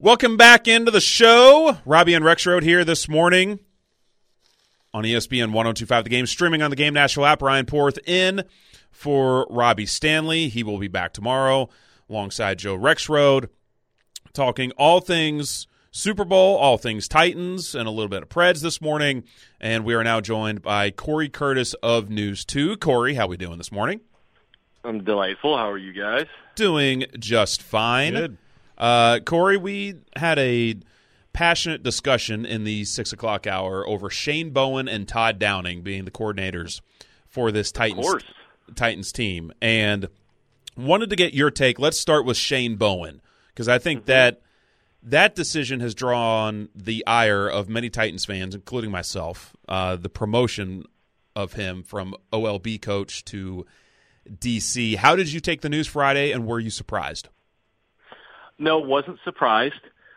Welcome back into the show. Robbie and Rexroad here this morning on ESPN 102.5 The Game, streaming on the Game National app. Ryan Porth in for Robbie Stanley. He will be back tomorrow alongside Joe Rexroad, talking all things Super Bowl, all things Titans, and a little bit of Preds this morning. And we are now joined by Corey Curtis of News 2. Corey, how we doing this morning? I'm delightful. How are you guys? Doing just fine. Good. Corey, we had a passionate discussion in the 6 o'clock hour over Shane Bowen and Todd Downing being the coordinators for this Titans team, and wanted to get your take. Let's start with Shane Bowen, because I think that decision has drawn the ire of many Titans fans, including myself, the promotion of him from OLB coach to DC. How did you take the news Friday, and were you surprised? No, wasn't surprised,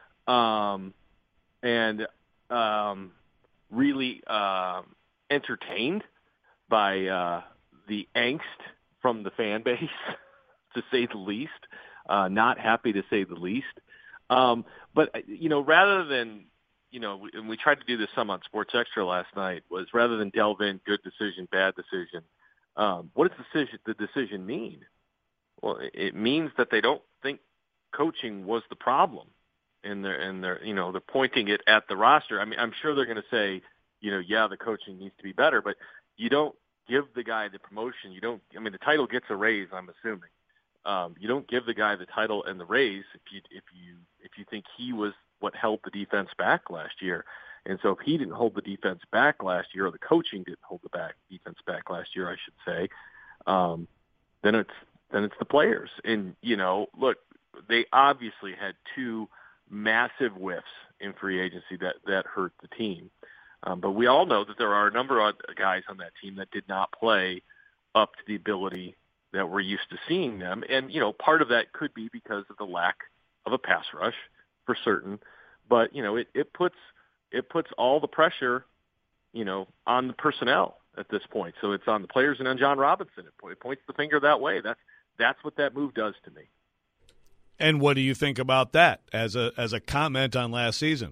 and really entertained by the angst from the fan base, to say the least. Not happy, to say the least. But, rather than, and we tried to do this some on Sports Extra last night, was rather than delve in good decision, bad decision, what does the decision mean? Well, it means that they don't think coaching was the problem, and they're pointing it at the roster. I mean, I'm sure they're going to say, the coaching needs to be better, but you don't give the guy the promotion. The title gets a raise, I'm assuming. You don't give the guy the title and the raise if you think he was what held the defense back last year. And so if he didn't hold the defense back last year, or the coaching didn't hold the defense back last year, I should say, then it's the players. And look, they obviously had two massive whiffs in free agency that hurt the team. But we all know that there are a number of guys on that team that did not play up to the ability that we're used to seeing them. And, part of that could be because of the lack of a pass rush, for certain. But, it puts all the pressure, on the personnel at this point. So it's on the players and on John Robinson. It points the finger that way. That's what that move does to me. And what do you think about that as a comment on last season?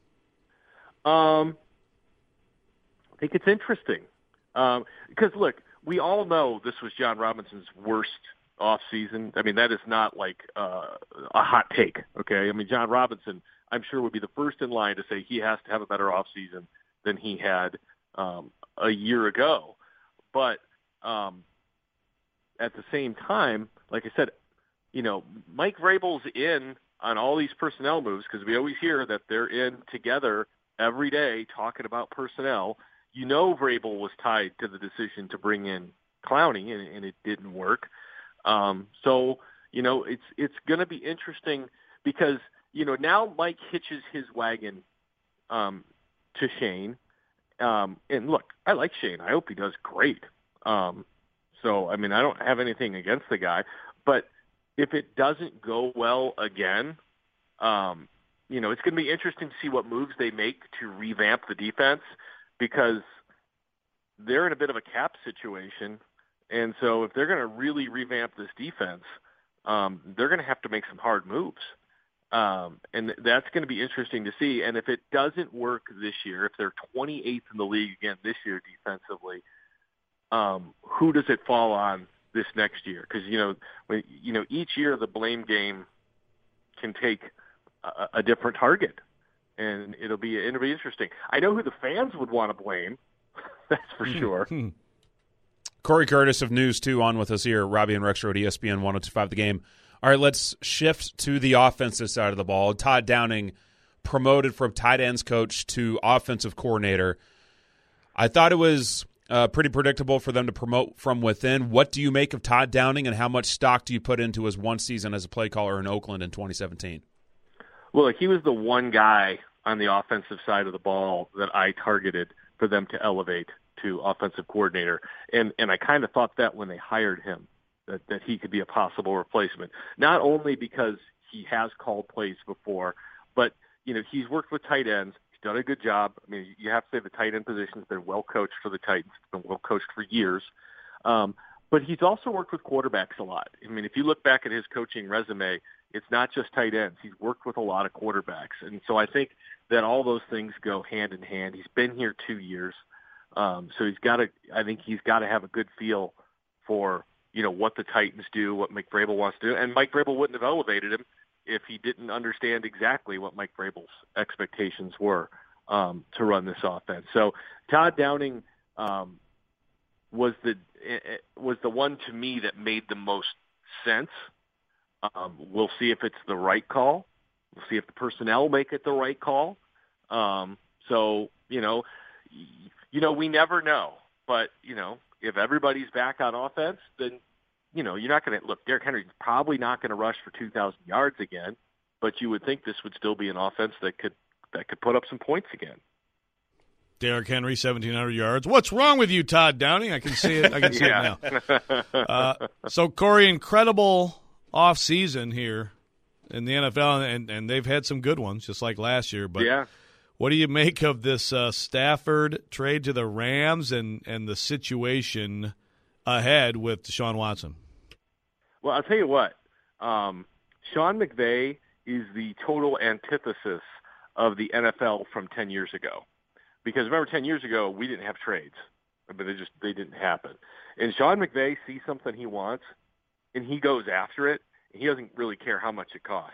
I think it's interesting because, look, we all know this was John Robinson's worst offseason. I mean, that is not like a hot take, okay? I mean, John Robinson, I'm sure, would be the first in line to say he has to have a better offseason than he had a year ago. But at the same time, like I said, Mike Vrabel's in on all these personnel moves because we always hear that they're in together every day talking about personnel. Vrabel was tied to the decision to bring in Clowney, and it didn't work. So, it's going to be interesting because, now Mike hitches his wagon to Shane. And look, I like Shane. I hope he does great. So, I don't have anything against the guy. But if it doesn't go well again, it's going to be interesting to see what moves they make to revamp the defense, because they're in a bit of a cap situation. And so if they're going to really revamp this defense, they're going to have to make some hard moves. And that's going to be interesting to see. And if it doesn't work this year, if they're 28th in the league again this year defensively, who does it fall on this next year? Because, each year the blame game can take a different target, and it'll be interesting. I know who the fans would want to blame. That's for sure. Corey Curtis of News 2 on with us here. Robbie and Rexroad, ESPN 102.5 The Game. All right, let's shift to the offensive side of the ball. Todd Downing promoted from tight ends coach to offensive coordinator. I thought it was pretty predictable for them to promote from within. What do you make of Todd Downing, and how much stock do you put into his one season as a play caller in Oakland in 2017? Well, he was the one guy on the offensive side of the ball that I targeted for them to elevate to offensive coordinator. And I kind of thought that when they hired him, that he could be a possible replacement, not only because he has called plays before, but, he's worked with tight ends. He's done a good job. I mean, you have to say the tight end position has been well coached for the Titans. It's been well coached for years. But he's also worked with quarterbacks a lot. I mean, if you look back at his coaching resume, It's not just tight ends. He's worked with a lot of quarterbacks. And so I think that all those things go hand in hand. He's been here 2 years. So I think he's got to have a good feel for, what the Titans do, what Mike Vrabel wants to do. And Mike Vrabel wouldn't have elevated him if he didn't understand exactly what Mike Vrabel's expectations were to run this offense. So Todd Downing was the one to me that made the most sense. We'll see if it's the right call. We'll see if the personnel make it the right call. So we never know. But, if everybody's back on offense, then, you're not going to – look, Derrick Henry's probably not going to rush for 2,000 yards again, but you would think this would still be an offense that could put up some points again. Derrick Henry, 1,700 yards. What's wrong with you, Todd Downing? I can see it. I can see it now. So, Corey, incredible offseason here in the NFL, and they've had some good ones, just like last year. But yeah. What do you make of this Stafford trade to the Rams and the situation ahead with Deshaun Watson? Well, I'll tell you what. Sean McVay is the total antithesis of the NFL from 10 years ago. Because remember, 10 years ago, we didn't have trades. I mean, they didn't happen. And Sean McVay sees something he wants, and he goes after it. And he doesn't really care how much it costs.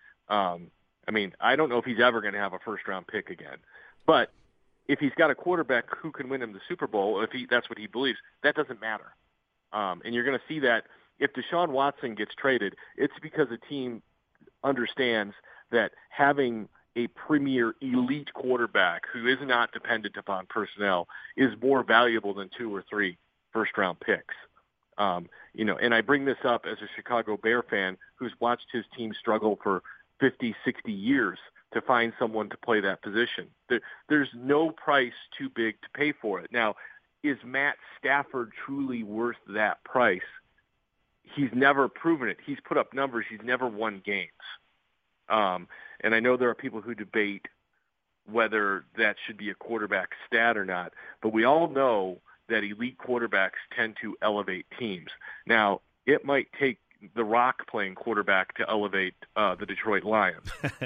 I don't know if he's ever going to have a first-round pick again. But if he's got a quarterback who can win him the Super Bowl, that's what he believes, that doesn't matter. And you're going to see that if Deshaun Watson gets traded, it's because a team understands that having a premier elite quarterback who is not dependent upon personnel is more valuable than 2 or 3 first-round picks. And I bring this up as a Chicago Bear fan who's watched his team struggle for 50, 60 years to find someone to play that position. There's no price too big to pay for it. Now, is Matt Stafford truly worth that price? He's never proven it. He's put up numbers. He's never won games. And I know there are people who debate whether that should be a quarterback stat or not, but we all know that elite quarterbacks tend to elevate teams. Now, it might take The Rock playing quarterback to elevate the Detroit Lions.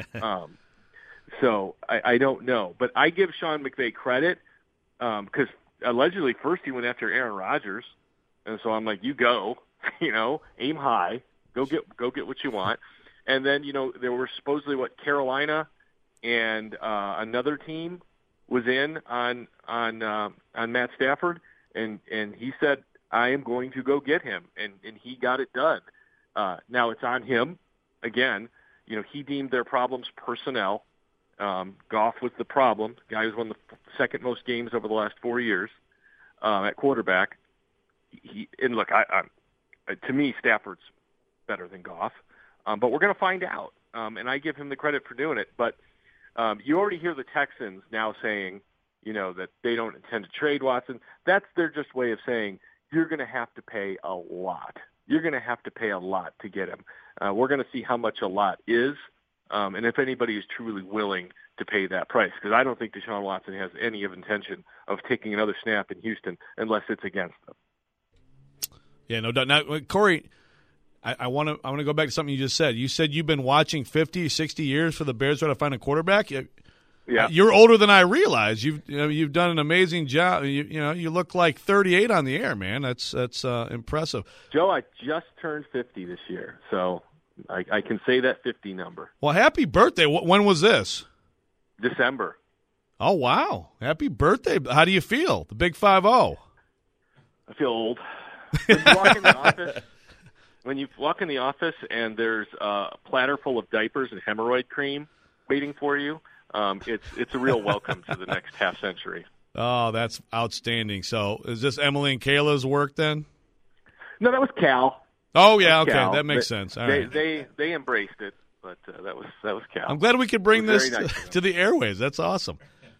So I don't know. But I give Sean McVay credit because allegedly first he went after Aaron Rodgers. And so I'm like, you go, aim high, go get what you want. And then, there were supposedly Carolina and another team was in on Matt Stafford, and he said, I am going to go get him, and he got it done. Now it's on him again. He deemed their problems personnel. Goff was the problem. The guy who's won the second most games over the last 4 years at quarterback. And look, to me, Stafford's better than Goff. But we're going to find out, and I give him the credit for doing it. But you already hear the Texans now saying, that they don't intend to trade Watson. That's their just way of saying you're going to have to pay a lot. You're going to have to pay a lot to get him. We're going to see how much a lot is, and if anybody is truly willing to pay that price. Because I don't think Deshaun Watson has any intention of taking another snap in Houston unless it's against them. Yeah, no doubt. Now, Corey, I want to go back to something you just said. You said you've been watching 50, 60 years for the Bears try to find a quarterback. Yeah, you're older than I realized. You've done an amazing job. You look like 38 on the air, man. That's impressive. Joe, I just turned 50 this year, so I can say that 50 number. Well, happy birthday. When was this? December. Oh, wow. Happy birthday. How do you feel? The big 5-0. I feel old. When you walk in the office, and there's a platter full of diapers and hemorrhoid cream waiting for you, it's a real welcome to the next half century. Oh, that's outstanding. So is this Emily and Kayla's work then? No, that was Cal. Oh, yeah, okay. Cal. That makes sense. All right. They embraced it, but that was Cal. I'm glad we could bring this nice to the airways. That's awesome.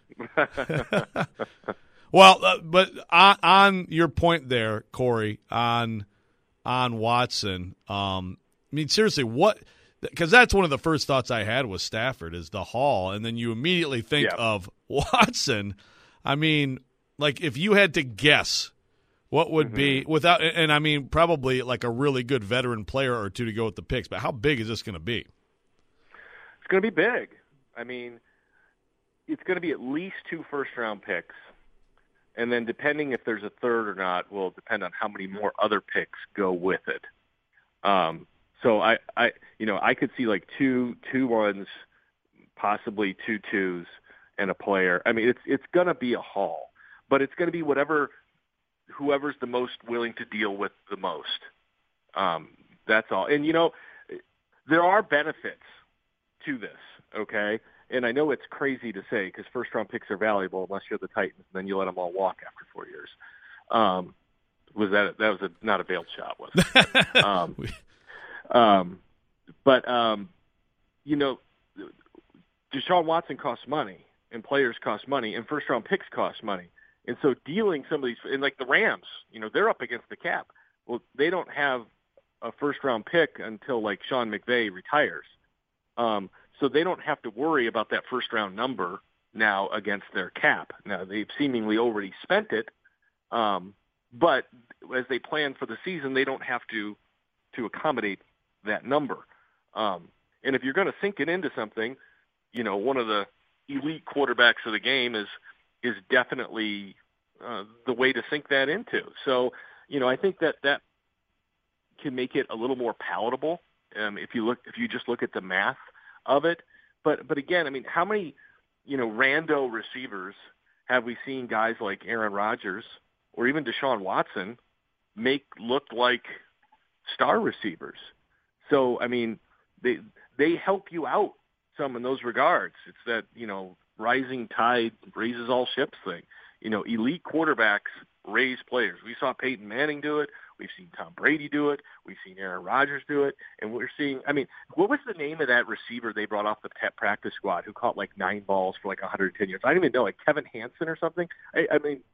Well, but on your point there, Corey, on Watson, seriously, what – because that's one of the first thoughts I had was Stafford is the haul, and then you immediately think of Watson. If you had to guess, What would be without? And I mean, probably like a really good veteran player or two to go with the picks. But how big is this going to be? It's going to be big. I mean, it's going to be at least 2 first-round picks, and then depending if there's a third or not will depend on how many more other picks go with it. So I could see like two ones, possibly 2 2s, and a player. I mean, it's going to be a haul, but it's going to be whoever's the most willing to deal with the most. That's all. And, there are benefits to this, okay? And I know it's crazy to say because first-round picks are valuable unless you're the Titans, and then you let them all walk after 4 years. That was not a veiled shot, was it? Deshaun Watson costs money, and players cost money, and first-round picks cost money. And so dealing some of these, and like the Rams, they're up against the cap. Well, they don't have a first-round pick until like Sean McVay retires. So they don't have to worry about that first-round number now against their cap. Now, they've seemingly already spent it, but as they plan for the season, they don't have to accommodate that number. And if you're going to sink it into something, one of the elite quarterbacks of the game is definitely the way to sink that into. So, I think that can make it a little more palatable if you just look at the math of it. But again, I mean, how many rando receivers have we seen guys like Aaron Rodgers or even Deshaun Watson look like star receivers? So I mean, they help you out some in those regards. It's that rising tide raises all ships thing. Elite quarterbacks raise players. We saw Peyton Manning do it. We've seen Tom Brady do it. We've seen Aaron Rodgers do it. And we're seeing, I mean, what was the name of that receiver they brought off the practice squad who caught like 9 balls for like 110 yards? I don't even know, like Kevin Hansen or something. I mean,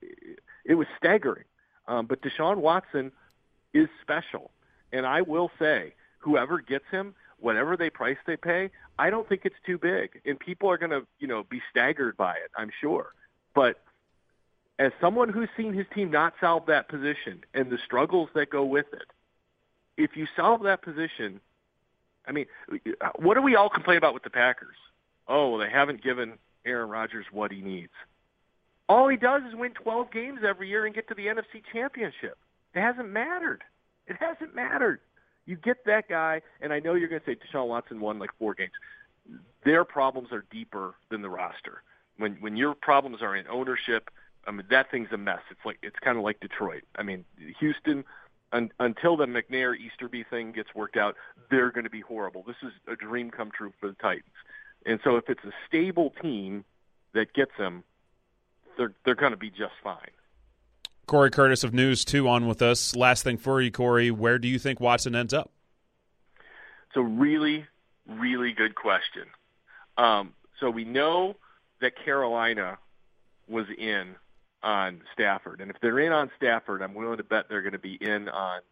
it was staggering. But Deshaun Watson is special. And I will say, whoever gets him, whatever they pay, I don't think it's too big. And people are going to, be staggered by it, I'm sure. But as someone who's seen his team not solve that position and the struggles that go with it, if you solve that position, I mean, what do we all complain about with the Packers? Oh, well, they haven't given Aaron Rodgers what he needs. All he does is win 12 games every year and get to the NFC Championship. It hasn't mattered. It hasn't mattered. You get that guy, and I know you're going to say Deshaun Watson won like 4 games. Their problems are deeper than the roster. When your problems are in ownership, I mean, that thing's a mess. It's kind of like Detroit. I mean, Houston, until the McNair Easterby thing gets worked out, they're going to be horrible. This is a dream come true for the Titans. And so if it's a stable team that gets them, they're going to be just fine. Corey Curtis of News 2 on with us. Last thing for you, Corey, where do you think Watson ends up? It's a really, really good question. So we know that Carolina was in on Stafford, and if they're in on Stafford, I'm willing to bet they're going to be in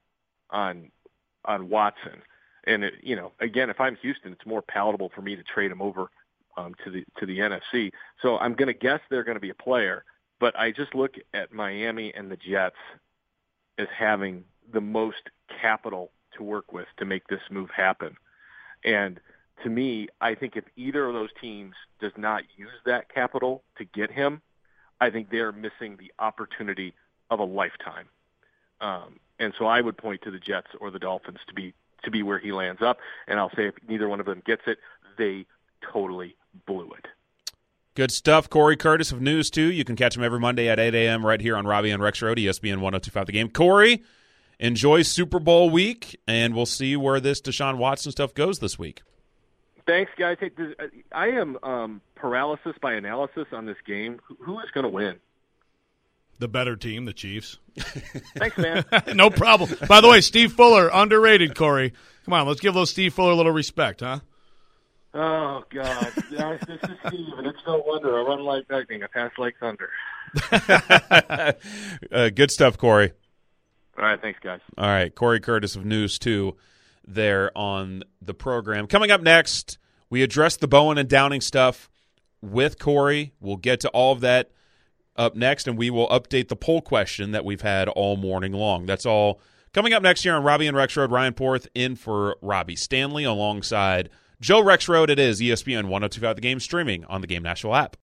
on Watson. And again, if I'm Houston, it's more palatable for me to trade him over to the NFC. So I'm going to guess they're going to be a player. But I just look at Miami and the Jets as having the most capital to work with to make this move happen. And to me, I think if either of those teams does not use that capital to get him, I think they're missing the opportunity of a lifetime. And so I would point to the Jets or the Dolphins to be where he lands up. And I'll say if neither one of them gets it, they totally blew it. Good stuff. Corey Curtis of News 2. You can catch him every Monday at 8 a.m. right here on Robbie and Rex Road, ESPN 102.5 The Game. Corey, enjoy Super Bowl week, and we'll see where this Deshaun Watson stuff goes this week. Thanks, guys. I am paralysis by analysis on this game. Who is going to win? The better team, the Chiefs. Thanks, man. No problem. By the way, Steve Fuller, underrated, Corey. Come on, let's give those Steve Fuller a little respect, huh? Oh, God. This is Steve, and it's no wonder. I run like lightning. I pass like thunder. Good stuff, Corey. All right, thanks, guys. All right, Corey Curtis of News 2 there on the program. Coming up next, we address the Bowen and Downing stuff with Corey. We'll get to all of that up next, and we will update the poll question that we've had all morning long. That's all coming up next year on Robbie and Rexrode. Ryan Porth in for Robbie Stanley alongside Joe Rexrode. It is ESPN 102.5 The Game, streaming on the Game Nashville app.